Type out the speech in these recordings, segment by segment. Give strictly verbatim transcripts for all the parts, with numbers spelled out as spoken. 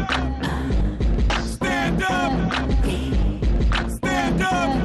Stand up! Stand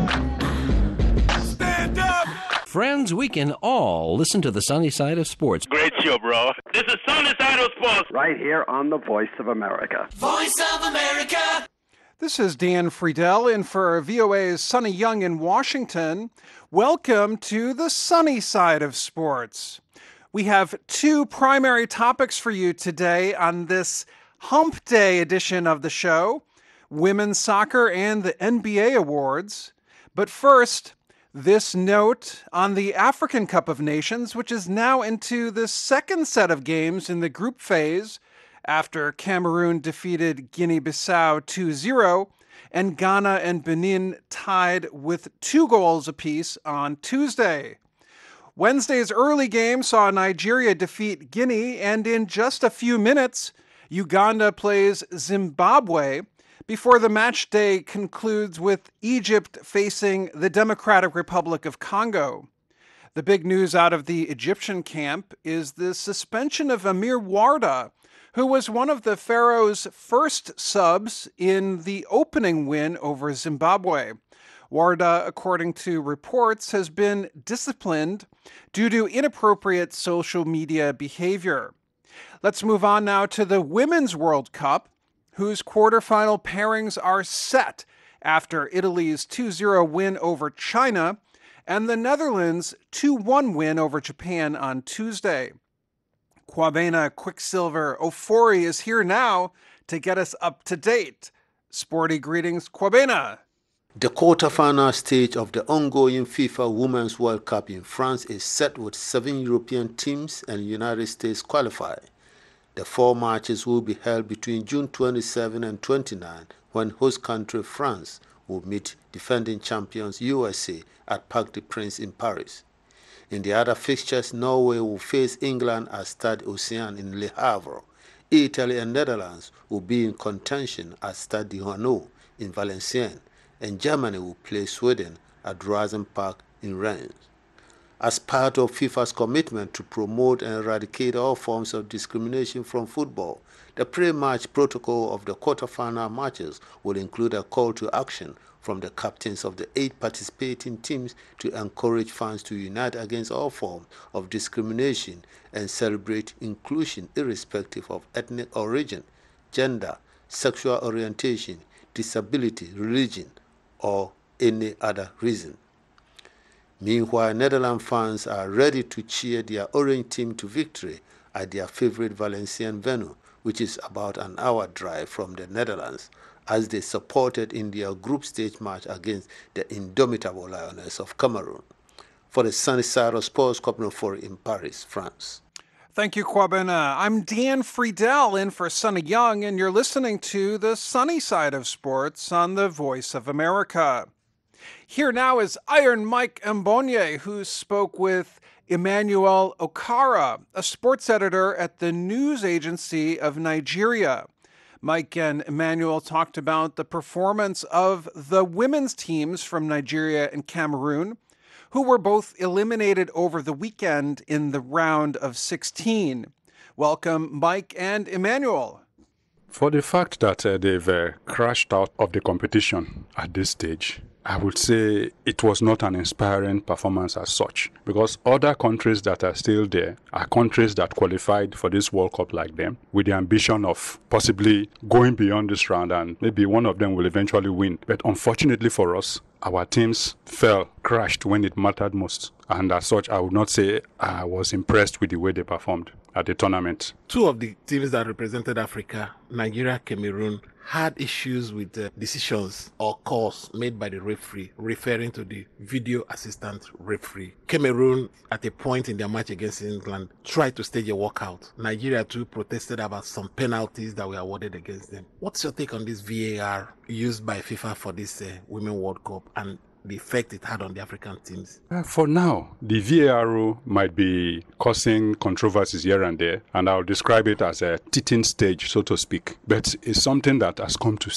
up! Stand up! Friends, we can all listen to the sunny side of sports. Great show, bro. This is Sunny Side of Sports. Right here on the Voice of America. Voice of America! This is Dan Friedel in for V O A's Sonny Young in Washington. Welcome to the sunny side of sports. We have two primary topics for you today on this Hump Day edition of the show, women's soccer and the N B A awards. But first, this note on the African Cup of Nations, which is now into the second set of games in the group phase after Cameroon defeated Guinea-Bissau two zero and Ghana and Benin tied with two goals apiece on Tuesday. Wednesday's early game saw Nigeria defeat Guinea, and in just a few minutes, Uganda plays Zimbabwe before the match day concludes with Egypt facing the Democratic Republic of Congo. The big news out of the Egyptian camp is the suspension of Amir Warda, who was one of the Pharaohs' first subs in the opening win over Zimbabwe. Warda, according to reports, has been disciplined due to inappropriate social media behavior. Let's move on now to the Women's World Cup, whose quarterfinal pairings are set after Italy's two zero win over China and the Netherlands' two one win over Japan on Tuesday. Kwabena Quicksilver Ofori is here now to get us up to date. Sporty greetings, Kwabena. The quarter-final stage of the ongoing FIFA Women's World Cup in France is set with seven European teams and United States qualifying. The four matches will be held between June twenty-seventh and twenty-ninth, when host country France will meet defending champions U S A at Parc des Princes in Paris. In the other fixtures, Norway will face England at Stade Océan in Le Havre. Italy and Netherlands will be in contention at Stade de Hainaut in Valenciennes, and Germany will play Sweden at Rasenpark in Rennes. As part of FIFA's commitment to promote and eradicate all forms of discrimination from football, the pre-match protocol of the quarter-final matches will include a call to action from the captains of the eight participating teams to encourage fans to unite against all forms of discrimination and celebrate inclusion irrespective of ethnic origin, gender, sexual orientation, disability, religion, or any other reason. Meanwhile, Netherlands fans are ready to cheer their orange team to victory at their favorite Valenciennes venue, which is about an hour drive from the Netherlands, as they supported in their group stage match against the indomitable Lioness of Cameroon. For the Sunny Side of Sports, Copnofori in Paris, France. Thank you, Kwabena. I'm Dan Friedel in for Sonny Young, and you're listening to the Sunny Side of Sports on the Voice of America. Here now is Iron Mike Mbonye, who spoke with Emmanuel Okara, a sports editor at the news agency of Nigeria. Mike and Emmanuel talked about the performance of the women's teams from Nigeria and Cameroon, who were both eliminated over the weekend in the round of sixteen. Welcome, Mike and Emmanuel. For the fact that uh, they've uh, crashed out of the competition at this stage, I would say it was not an inspiring performance as such, because other countries that are still there are countries that qualified for this World Cup like them, with the ambition of possibly going beyond this round, and maybe one of them will eventually win. But unfortunately for us, our teams fell, crashed when it mattered most. And as such, I would not say I was impressed with the way they performed at the tournament. Two of the teams that represented Africa, Nigeria, Cameroon, had issues with uh, decisions or calls made by the referee, referring to the video assistant referee. Cameroon, at a point in their match against England, tried to stage a walkout. Nigeria too protested about some penalties that were awarded against them. What's your take on this V A R used by FIFA for this uh, Women's World Cup and the effect it had on the African teams? Uh, for now, the V A R rule might be causing controversies here and there, and I'll describe it as a teething stage, so to speak. But it's something that has come to stay.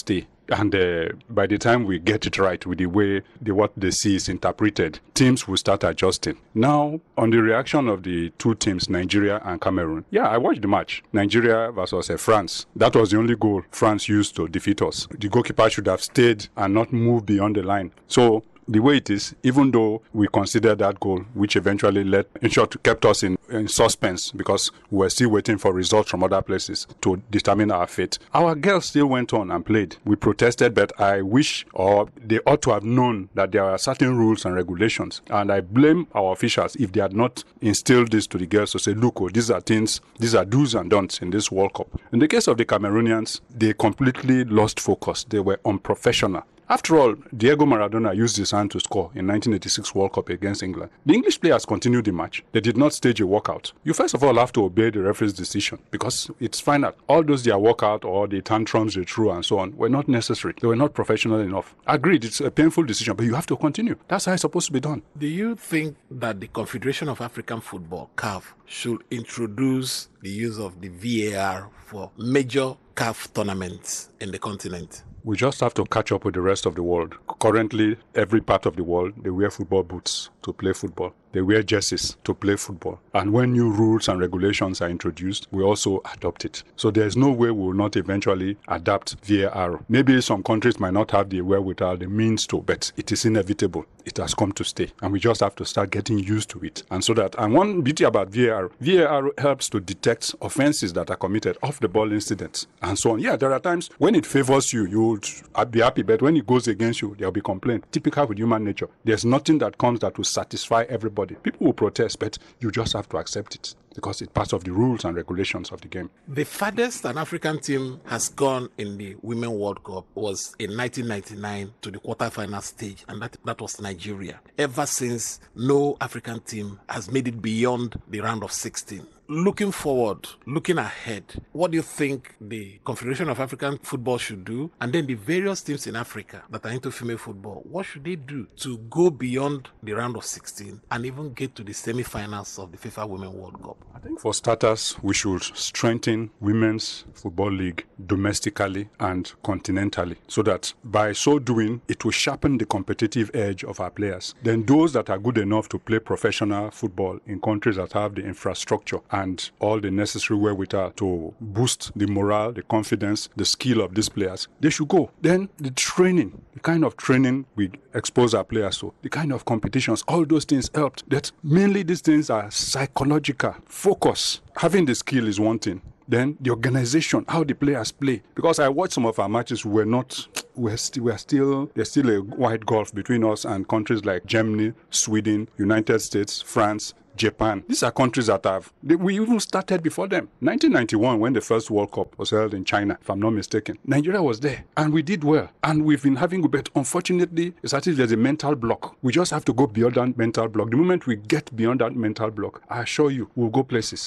And uh, by the time we get it right with the way the, what they see is interpreted, teams will start adjusting. Now, on the reaction of the two teams, Nigeria and Cameroon, yeah, I watched the match. Nigeria versus uh, France. That was the only goal France used to defeat us. The goalkeeper should have stayed and not moved beyond the line. So the way it is, even though we considered that goal, which eventually led, in short, kept us in, in suspense because we were still waiting for results from other places to determine our fate. Our girls still went on and played. We protested, but I wish, or they ought to have known that there are certain rules and regulations. And I blame our officials if they had not instilled this to the girls to say, look, oh, these are things, these are do's and don'ts in this World Cup. In the case of the Cameroonians, they completely lost focus. They were unprofessional. After all, Diego Maradona used his hand to score in nineteen eighty-six World Cup against England. The English players continued the match. They did not stage a walkout. You first of all have to obey the referee's decision because it's final. All those their walkout or the tantrums they threw and so on were not necessary. They were not professional enough. Agreed, it's a painful decision, but you have to continue. That's how it's supposed to be done. Do you think that the Confederation of African Football, C A F, should introduce the use of the V A R for major C A F tournaments in the continent? We just have to catch up with the rest of the world. Currently, every part of the world, they wear football boots to play football. They wear jerseys to play football. And when new rules and regulations are introduced, we also adopt it. So there's no way we will not eventually adapt V A R. Maybe some countries might not have the wherewithal, the means to, but it is inevitable. It has come to stay. And we just have to start getting used to it. And so that, and one beauty about V A R, V A R helps to detect offenses that are committed, off-the-ball incidents, and so on. Yeah, there are times when it favors you, you would be happy, but when it goes against you, there'll be complaint. Typical with human nature. There's nothing that comes that will satisfy everybody. People will protest, but you just have to accept it because it's part of the rules and regulations of the game. The farthest an African team has gone in the Women World Cup was in nineteen ninety-nine to the quarterfinal stage, and that, that was Nigeria. Ever since, no African team has made it beyond the round of sixteen. Looking forward, looking ahead, what do you think the Confederation of African Football should do? And then the various teams in Africa that are into female football, what should they do to go beyond the round of sixteen and even get to the semi-finals of the FIFA Women World Cup? I think for starters, we should strengthen Women's Football League domestically and continentally so that by so doing, it will sharpen the competitive edge of our players. Then those that are good enough to play professional football in countries that have the infrastructure and all the necessary wherewithal to boost the morale, the confidence, the skill of these players, they should go. Then the training, the kind of training we expose our players to, the kind of competitions, all those things helped. That mainly these things are psychological. Focus. Having the skill is one thing. Then the organization, how the players play. Because I watched some of our matches, we were not, we're, st- we're still, there's still a wide gulf between us and countries like Germany, Sweden, United States, France, Japan. These are countries that have, they, we even started before them. nineteen ninety-one, when the first World Cup was held in China, if I'm not mistaken, Nigeria was there and we did well. And we've been having, but unfortunately, it's as if there's a mental block. We just have to go beyond that mental block. The moment we get beyond that mental block, I assure you, we'll go places.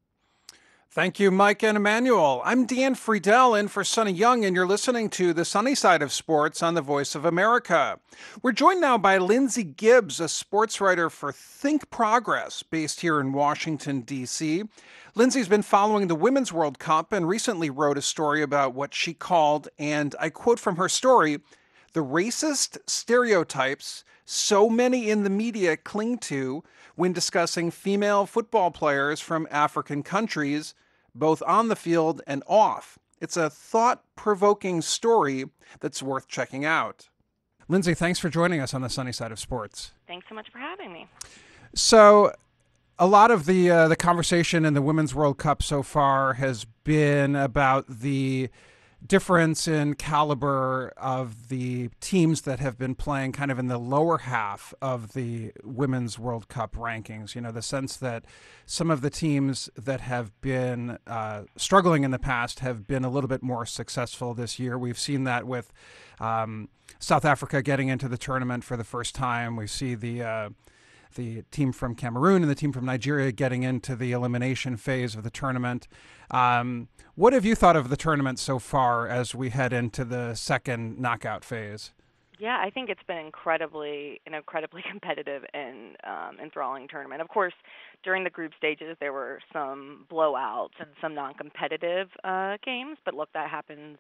Thank you, Mike and Emmanuel. I'm Dan Friedel in for Sonny Young, and you're listening to The Sunny Side of Sports on the Voice of America. We're joined now by Lindsay Gibbs, a sports writer for Think Progress, based here in Washington, D C. Lindsay's been following the Women's World Cup and recently wrote a story about what she called, and I quote from her story, the racist stereotypes so many in the media cling to when discussing female football players from African countries, both on the field and off. It's a thought-provoking story that's worth checking out. Lindsay, thanks for joining us on the Sunny Side of Sports. Thanks so much for having me. So, a lot of the uh, the conversation in the Women's World Cup so far has been about the difference in caliber of the teams that have been playing kind of in the lower half of the Women's World Cup rankings. You know, the sense that some of the teams that have been uh, struggling in the past have been a little bit more successful this year. We've seen that with um, South Africa getting into the tournament for the first time. We see the uh, the team from Cameroon and the team from Nigeria getting into the elimination phase of the tournament. Um, what have you thought of the tournament so far as we head into the second knockout phase? Yeah, I think it's been incredibly, an incredibly competitive and um, enthralling tournament. Of course, during the group stages, there were some blowouts and some non-competitive uh, games, but look, that happens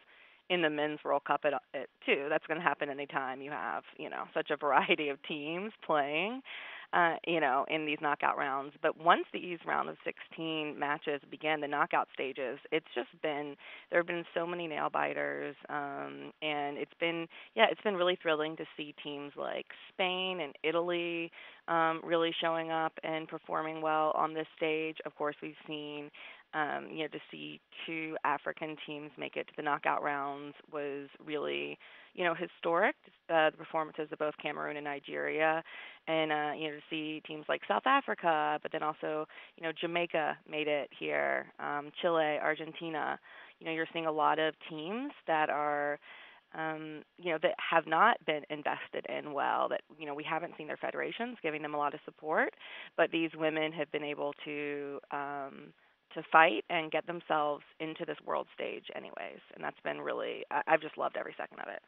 in the Men's World Cup at, at too. That's going to happen anytime you have, you know, such a variety of teams playing, uh, you know, in these knockout rounds. But once these round of sixteen matches begin, the knockout stages, it's just been, there have been so many nail biters, um, and it's been, yeah, it's been really thrilling to see teams like Spain and Italy um, really showing up and performing well on this stage. Of course, we've seen Um, you know, to see two African teams make it to the knockout rounds was really, you know, historic. Uh, the performances of both Cameroon and Nigeria, and uh, you know, to see teams like South Africa, but then also, you know, Jamaica made it here, um, Chile, Argentina. You know, you're seeing a lot of teams that are, um, you know, that have not been invested in well. That, you know, we haven't seen their federations giving them a lot of support, but these women have been able to. Um, to fight and get themselves into this world stage anyways. And that's been really, I, I've just loved every second of it.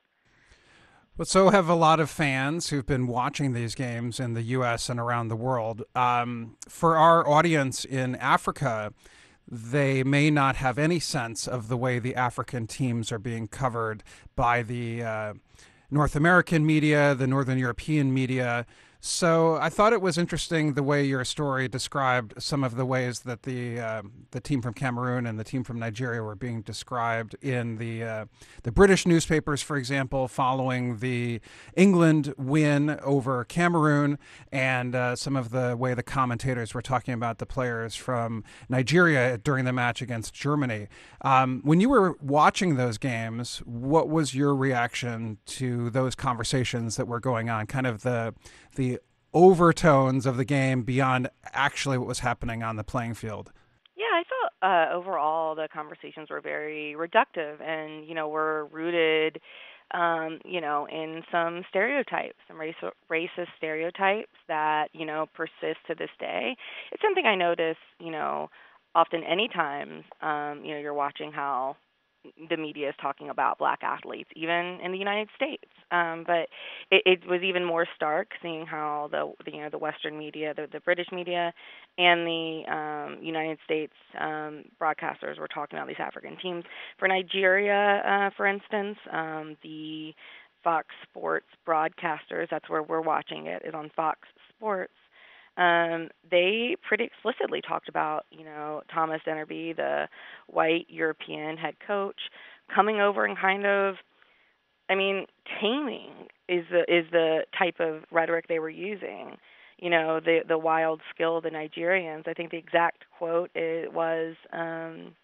But so have a lot of fans who've been watching these games in the U S and around the world. Um, for our audience in Africa, they may not have any sense of the way the African teams are being covered by the uh, North American media, the Northern European media. So I thought it was interesting the way your story described some of the ways that the uh, the team from Cameroon and the team from Nigeria were being described in the uh, the British newspapers, for example, following the England win over Cameroon, and uh, some of the way the commentators were talking about the players from Nigeria during the match against Germany. Um, when you were watching those games, what was your reaction to those conversations that were going on? Kind of the the overtones of the game beyond actually what was happening on the playing field? Yeah, I thought uh, overall the conversations were very reductive and, you know, were rooted, um, you know, in some stereotypes, some race, racist stereotypes that, you know, persist to this day. It's something I notice, you know, often anytime, um, you know, you're watching how the media is talking about black athletes, even in the United States. Um, but it, it was even more stark seeing how the, the you know the Western media, the, the British media, and the um, United States um, broadcasters were talking about these African teams. For Nigeria, uh, for instance, um, the Fox Sports broadcasters, that's where we're watching it, is on Fox Sports. Um, they pretty explicitly talked about, you know, Thomas Dennerby, the white European head coach, coming over and kind of, I mean, taming is the is the type of rhetoric they were using. You know, the the wild skill of the Nigerians. I think the exact quote it was, um,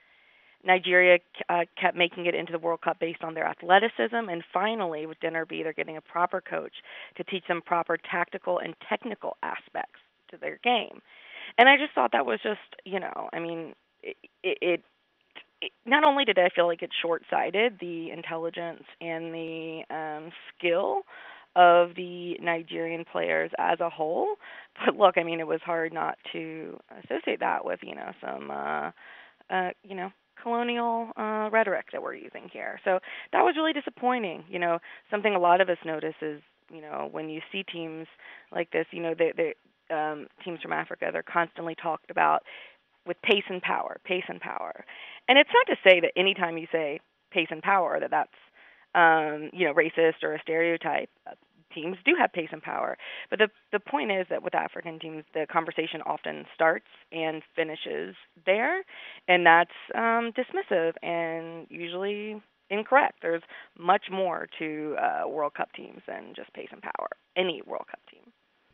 Nigeria uh, kept making it into the World Cup based on their athleticism, and finally, with Dennerby, they're getting a proper coach to teach them proper tactical and technical aspects to their game. And I just thought that was just, you know, I mean, it, it, it not only did I feel like it's short-sighted, the intelligence and the um, skill of the Nigerian players as a whole, but look, I mean, it was hard not to associate that with, you know, some, uh, uh, you know, colonial uh, rhetoric that we're using here. So that was really disappointing. You know, something a lot of us notice is, you know, when you see teams like this, you know, they, they, um, teams from Africa, they're constantly talked about with pace and power, pace and power. And it's not to say that anytime you say pace and power that that's, um, you know, racist or a stereotype. Teams do have pace and power. But the the point is that with African teams, the conversation often starts and finishes there, and that's um, dismissive and usually incorrect. There's much more to uh, World Cup teams than just pace and power, any World Cup team.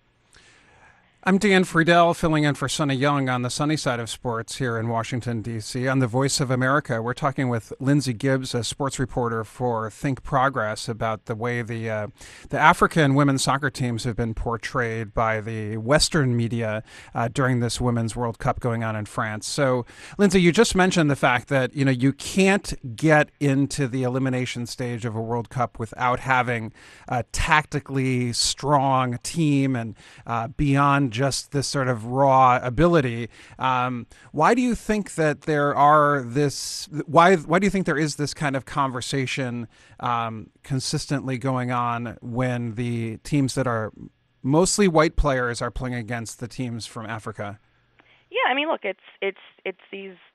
I'm Dan Friedel, filling in for Sunny Young on the sunny side of sports here in Washington, D C On the Voice of America. We're talking with Lindsay Gibbs, a sports reporter for Think Progress, about the way the uh, the African women's soccer teams have been portrayed by the Western media uh, during this Women's World Cup going on in France. So, Lindsay, you just mentioned the fact that, you know, you can't get into the elimination stage of a World Cup without having a tactically strong team and uh, beyond just this sort of raw ability. Um, why do you think that there are this? Why why do you think there is this kind of conversation um, consistently going on when the teams that are mostly white players are playing against the teams from Africa? Yeah, I mean, look, it's it's it's these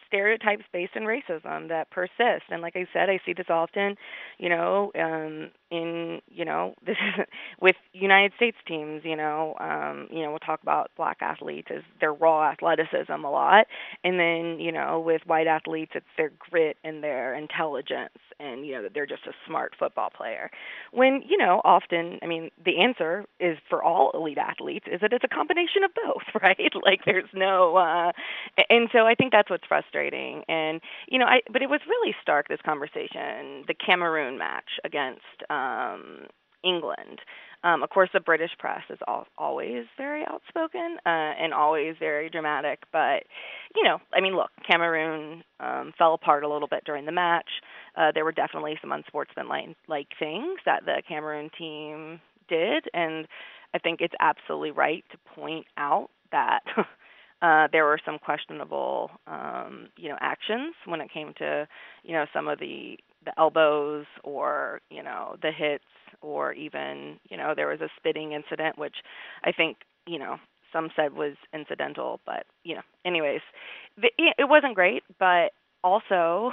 stereotypes based in racism that persist. And like I said, I see this often, you know, um, in, you know, this is with United States teams, you know, um, you know, we'll talk about black athletes as their raw athleticism a lot. And then, you know, with white athletes, it's their grit and their intelligence and, you know, that they're just a smart football player. When, you know, often, I mean, the answer is for all elite athletes is that it's a combination of both, right? Like there's no, uh, and so I think that's what's frustrating. And, you know, I, but it was really stark, this conversation, the Cameroon match against um, England. Um, of course, the British press is al- always very outspoken uh, and always very dramatic. But, you know, I mean, look, Cameroon um, fell apart a little bit during the match. Uh, there were definitely some unsportsmanlike things that the Cameroon team did. And I think it's absolutely right to point out that uh, there were some questionable, um, you know, actions when it came to, you know, some of the, the elbows or, you know, the hits, or even, you know, there was a spitting incident, which I think, you know, some said was incidental, but, you know, anyways, the, it wasn't great, but also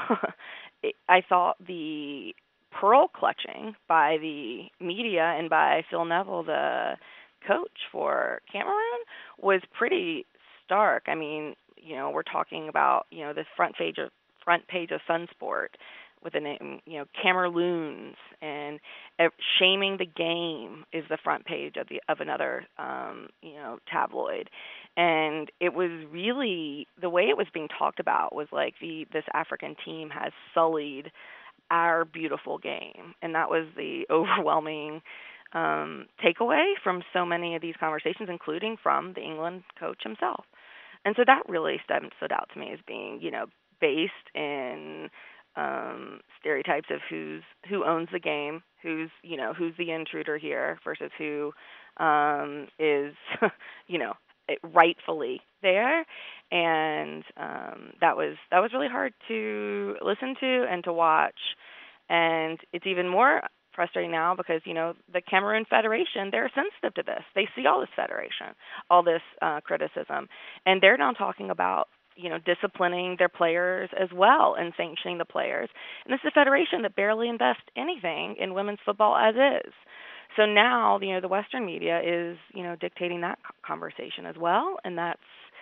I thought the pearl clutching by the media and by Phil Neville, the coach for Cameroon, was pretty stark. I mean, you know, we're talking about, you know, this front page of, front page of Sunsport with the name, you know, Cameroons, and uh, shaming the game is the front page of the of another, um, you know, tabloid, and it was really the way it was being talked about was like the this African team has sullied our beautiful game, and that was the overwhelming um, takeaway from so many of these conversations, including from the England coach himself, and so that really stood, stood out to me as being, you know, based in um, stereotypes of who's who owns the game, who's you know who's the intruder here versus who um, is you know rightfully there, and um, that was that was really hard to listen to and to watch, and it's even more frustrating now because you know the Cameroon Federation, they're sensitive to this. They see all this federation, all this uh, criticism, and they're now talking about, you know, disciplining their players as well and sanctioning the players. And this is a federation that barely invests anything in women's football as is. So now, you know, the Western media is, you know, dictating that conversation as well, and that's,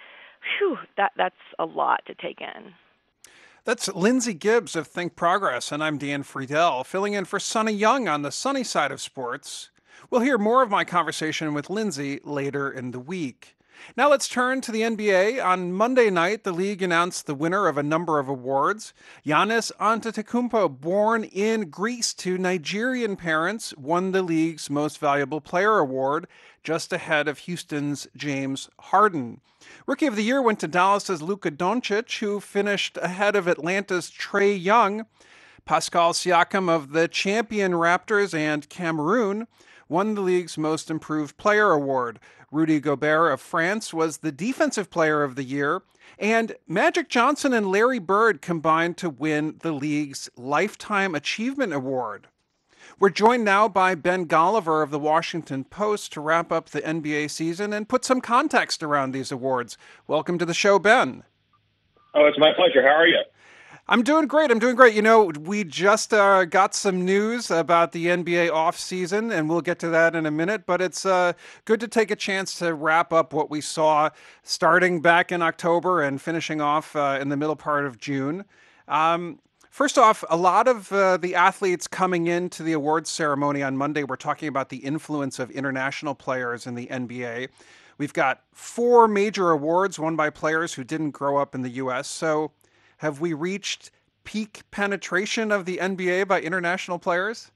whew, that that's a lot to take in. That's Lindsay Gibbs of Think Progress, and I'm Dan Friedel, filling in for Sonny Young on the sunny side of sports. We'll hear more of my conversation with Lindsay later in the week. Now let's turn to the N B A. On Monday night, the league announced the winner of a number of awards. Giannis Antetokounmpo, born in Greece to Nigerian parents, won the league's Most Valuable Player award, just ahead of Houston's James Harden. Rookie of the Year went to Dallas's Luka Doncic, who finished ahead of Atlanta's Trae Young. Pascal Siakam of the champion Raptors and Cameroon won the league's Most Improved Player award. Rudy Gobert of France was the Defensive Player of the Year, and Magic Johnson and Larry Bird combined to win the league's Lifetime Achievement Award. We're joined now by Ben Golliver of the Washington Post to wrap up the N B A season and put some context around these awards. Welcome to the show, Ben. Oh, it's my pleasure. How are you? I'm doing great. I'm doing great. You know, we just uh, got some news about the N B A offseason, and we'll get to that in a minute. But it's uh, good to take a chance to wrap up what we saw starting back in October and finishing off uh, in the middle part of June. Um, first off, a lot of uh, the athletes coming into the awards ceremony on Monday were talking about the influence of international players in the N B A. We've got four major awards won by players who didn't grow up in the U S, so have we reached peak penetration of the N B A by international players?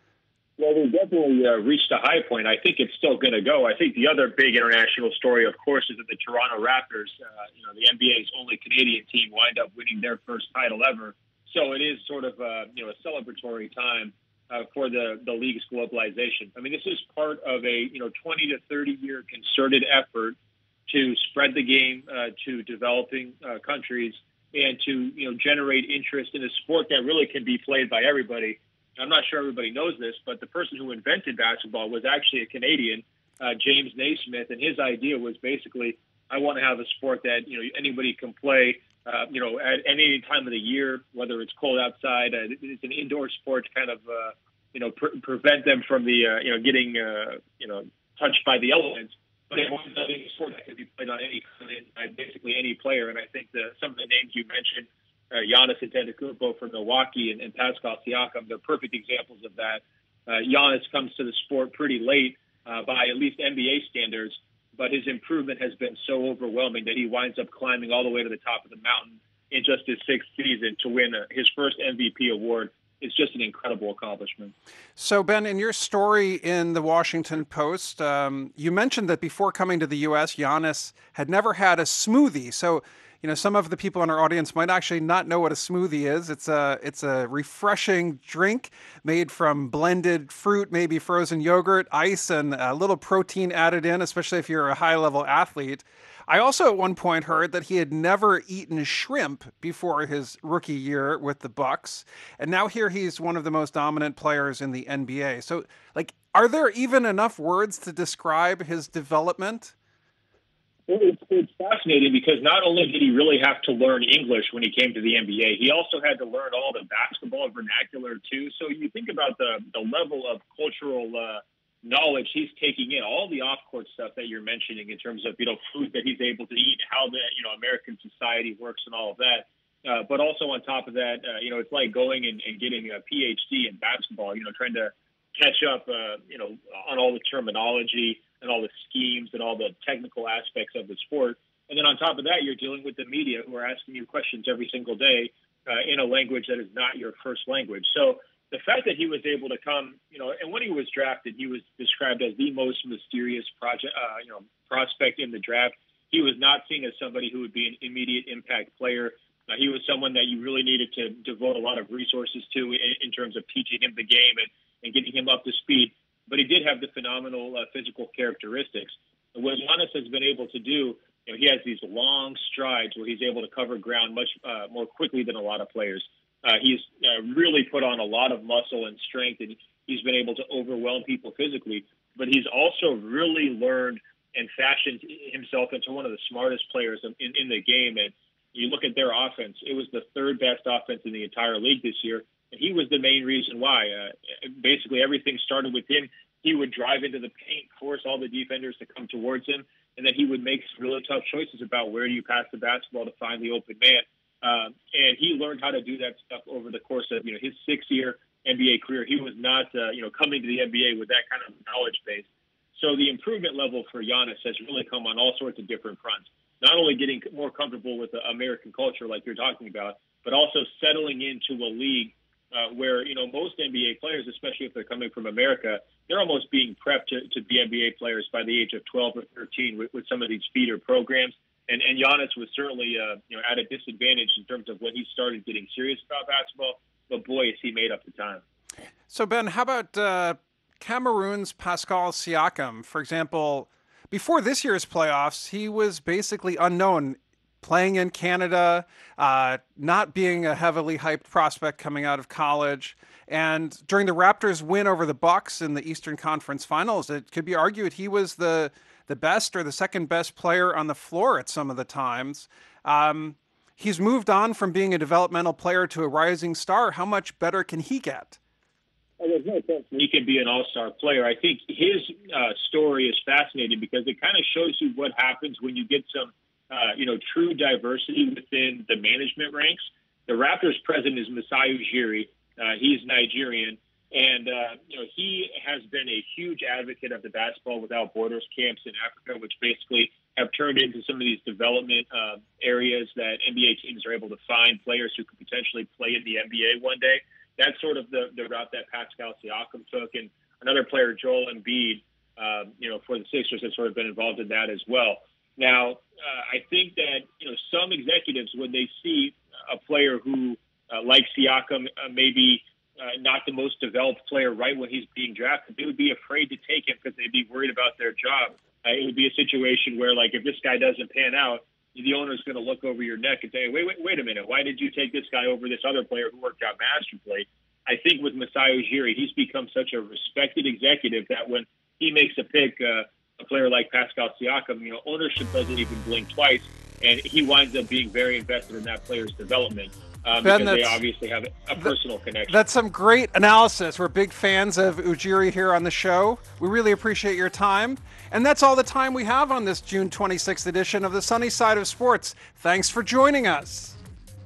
Well, we've definitely uh, reached a high point. I think it's still going to go. I think the other big international story, of course, is that the Toronto Raptors, uh, you know, the N B A's only Canadian team, wind up winning their first title ever. So it is sort of, uh, you know, a celebratory time uh, for the, the league's globalization. I mean, this is part of a, you know, twenty to thirty year concerted effort to spread the game uh, to developing uh, countries, and to, you know, generate interest in a sport that really can be played by everybody. I'm not sure everybody knows this, but the person who invented basketball was actually a Canadian, uh, James Naismith, and his idea was basically, I want to have a sport that, you know, anybody can play, uh, you know, at any time of the year, whether it's cold outside, uh, it's an indoor sport to kind of, uh, you know, pre- prevent them from the, uh, you know, getting, uh, you know, touched by the elements. But it was a sport that could be played on any, by basically any player. And I think the, some of the names you mentioned, uh, Giannis Antetokounmpo from Milwaukee and, and Pascal Siakam, they're perfect examples of that. Uh, Giannis comes to the sport pretty late uh, by at least N B A standards, but his improvement has been so overwhelming that he winds up climbing all the way to the top of the mountain in just his sixth season to win uh, his first M V P award. It's just an incredible accomplishment. So, Ben, in your story in the Washington Post, um, you mentioned that before coming to the U S, Giannis had never had a smoothie. So, you know, some of the people in our audience might actually not know what a smoothie is. It's a it's a refreshing drink made from blended fruit, maybe frozen yogurt, ice, and a little protein added in, especially if you're a high-level athlete. I also at one point heard that he had never eaten shrimp before his rookie year with the Bucks, and now here he's one of the most dominant players in the N B A. So, like, are there even enough words to describe his development? Well, it's, it's fascinating because not only did he really have to learn English when he came to the N B A, he also had to learn all the basketball vernacular too. So you think about the the level of cultural uh, knowledge he's taking in, all the off-court stuff that you're mentioning in terms of, you know, food that he's able to eat, how the, you know, American society works and all of that. Uh, but also on top of that, uh, you know, it's like going and, and getting a P H D in basketball, you know, trying to catch up, uh, you know, on all the terminology and all the schemes and all the technical aspects of the sport. And then on top of that, you're dealing with the media who are asking you questions every single day uh, in a language that is not your first language. So the fact that he was able to come, you know, and when he was drafted, he was described as the most mysterious project, uh, you know, prospect in the draft. He was not seen as somebody who would be an immediate impact player. Uh, he was someone that you really needed to devote a lot of resources to in, in terms of teaching him the game and, and getting him up to speed. But he did have the phenomenal uh, physical characteristics. And what Giannis has been able to do, you know, he has these long strides where he's able to cover ground much uh, more quickly than a lot of players. Uh, he's uh, really put on a lot of muscle and strength, and he's been able to overwhelm people physically. But he's also really learned and fashioned himself into one of the smartest players in, in, in the game. And you look at their offense, it was the third best offense in the entire league this year. And he was the main reason why. Uh, basically, everything started with him. He would drive into the paint, force all the defenders to come towards him, and then he would make really tough choices about where do you pass the basketball to find the open man. Um, and he learned how to do that stuff over the course of, you know, his six-year N B A career. He was not, uh, you know, coming to the N B A with that kind of knowledge base. So the improvement level for Giannis has really come on all sorts of different fronts. Not only getting more comfortable with the American culture like you're talking about, but also settling into a league uh, where, you know, most N B A players, especially if they're coming from America, they're almost being prepped to, to be N B A players by the age of twelve or thirteen with, with some of these feeder programs. And, and Giannis was certainly, uh, you know, at a disadvantage in terms of when he started getting serious about basketball. But boy, has he made up the time. So, Ben, how about uh, Cameroon's Pascal Siakam? For example, before this year's playoffs, he was basically unknown, playing in Canada, uh, not being a heavily hyped prospect coming out of college. And during the Raptors' win over the Bucks in the Eastern Conference Finals, it could be argued he was the the best or the second best player on the floor at some of the times. Um, he's moved on from being a developmental player to a rising star. How much better can he get? He can be an all-star player. I think his uh, story is fascinating because it kind of shows you what happens when you get some, uh, you know, true diversity within the management ranks. The Raptors president is Masai Ujiri. Uh, he's Nigerian. And, uh, you know, he has been a huge advocate of the Basketball Without Borders camps in Africa, which basically have turned into some of these development uh, areas that N B A teams are able to find players who could potentially play in the N B A one day. That's sort of the, the route that Pascal Siakam took. And another player, Joel Embiid, uh, you know, for the Sixers has sort of been involved in that as well. Now, uh, I think that, you know, some executives, when they see a player who, uh, like Siakam, uh, maybe uh, not the most developed player right when he's being drafted, they would be afraid to take him because they'd be worried about their job. Uh, it would be a situation where, like, if this guy doesn't pan out, the owner's going to look over your neck and say, wait, wait, wait a minute. Why did you take this guy over this other player who worked out masterfully? I think with Masai Ujiri, he's become such a respected executive that when he makes a pick, uh, a player like Pascal Siakam, you know, ownership doesn't even blink twice. and he winds up being very invested in that player's development um, Ben, because they that's- obviously have a personal connection. That's some great analysis. We're big fans of Ujiri here on the show. We really appreciate your time. And that's all the time we have on this June twenty-sixth edition of the Sunny Side of Sports. Thanks for joining us.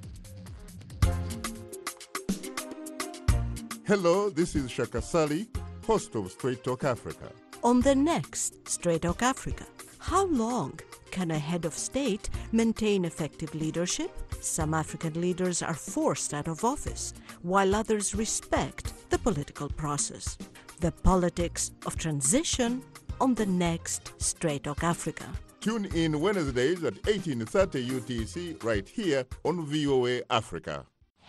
Hello, this is Shaka Sali, host of Straight Talk Africa. On the next Straight Talk Africa, how long can a head of state maintain effective leadership? Some African leaders are forced out of office, while others respect the political process. The politics of transition on the next Straight Talk Africa. Tune in Wednesdays at eighteen thirty U T C right here on V O A Africa.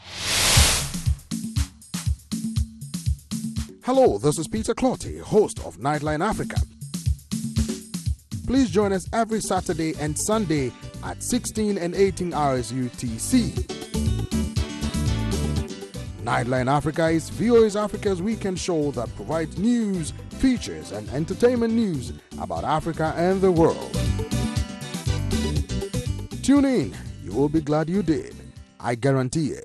Hello, this is Peter Clotty, host of Nightline Africa. Please join us every Saturday and Sunday at sixteen and eighteen hours U T C. Nightline Africa is V O A's Africa's weekend show that provides news, features, and entertainment news about Africa and the world. Tune in. You will be glad you did. I guarantee it.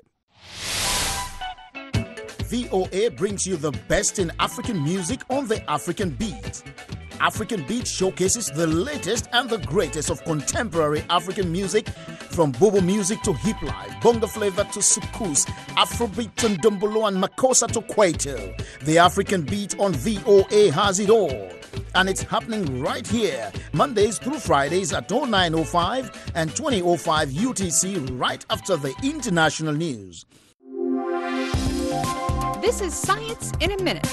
V O A brings you the best in African music on the African Beat. African Beat showcases the latest and the greatest of contemporary African music, from bobo music to hip life, bongo flavor to soukous, Afrobeat to ndombolo and makossa to kwaito. The African Beat on V O A has it all. And it's happening right here, Mondays through Fridays at oh nine oh five and twenty oh five U T C, right after the international news. This is Science in a Minute.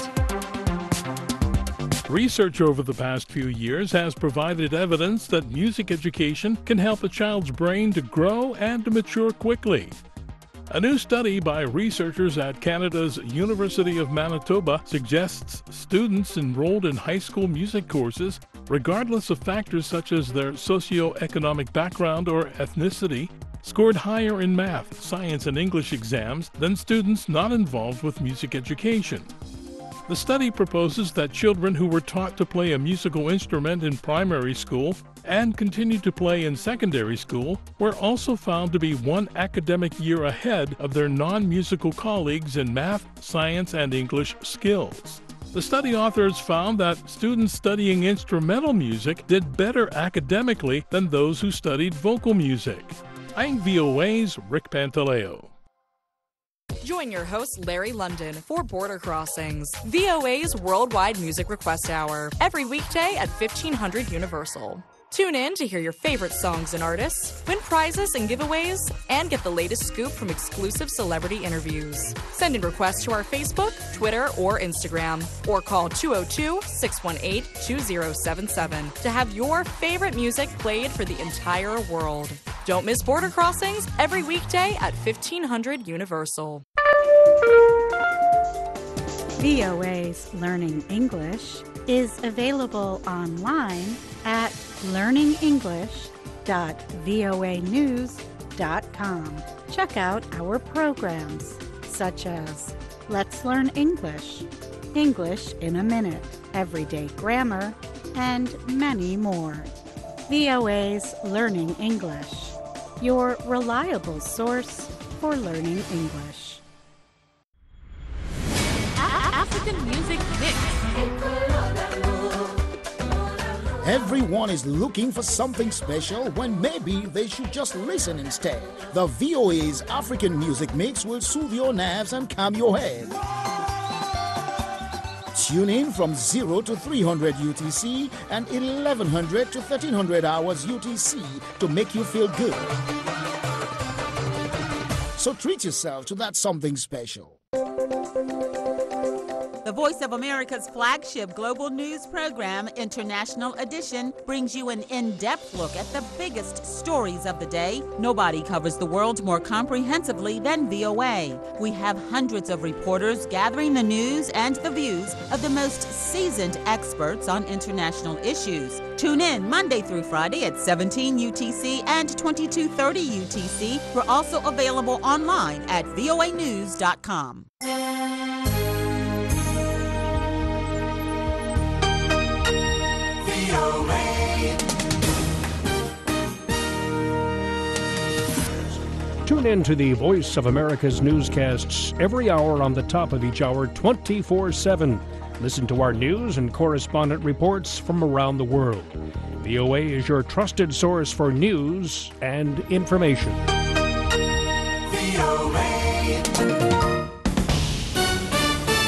Research over the past few years has provided evidence that music education can help a child's brain to grow and to mature quickly. A new study by researchers at Canada's University of Manitoba suggests students enrolled in high school music courses, regardless of factors such as their socioeconomic background or ethnicity, scored higher in math, science, and English exams than students not involved with music education. The study proposes that children who were taught to play a musical instrument in primary school and continued to play in secondary school were also found to be one academic year ahead of their non-musical colleagues in math, science, and English skills. The study authors found that students studying instrumental music did better academically than those who studied vocal music. I'm V O A's Rick Pantaleo. Join your host, Larry London, for Border Crossings, V O A's worldwide music request hour, every weekday at fifteen hundred Universal. Tune in to hear your favorite songs and artists, win prizes and giveaways, and get the latest scoop from exclusive celebrity interviews. Send in requests to our Facebook, Twitter, or Instagram, or call two oh two, six one eight, two oh seven seven to have your favorite music played for the entire world. Don't miss Border Crossings every weekday at fifteen hundred Universal. V O A's Learning English is available online at learning english dot voa news dot com. Check out our programs such as Let's Learn English, English in a Minute, Everyday Grammar, and many more. V O A's Learning English, your reliable source for learning English. African Music Mix. Everyone is looking for something special when maybe they should just listen instead. The V O A's African Music Mix will soothe your nerves and calm your head. Tune in from zero to three hundred U T C and eleven hundred to thirteen hundred hours U T C to make you feel good. So treat yourself to that something special. The Voice of America's flagship global news program, International Edition, brings you an in-depth look at the biggest stories of the day. Nobody covers the world more comprehensively than V O A. We have hundreds of reporters gathering the news and the views of the most seasoned experts on international issues. Tune in Monday through Friday at seventeen U T C and twenty-two thirty U T C. We're also available online at V O A news dot com. Tune in to the Voice of America's newscasts every hour on the top of each hour, twenty-four seven. Listen to our news and correspondent reports from around the world. V O A is your trusted source for news and information.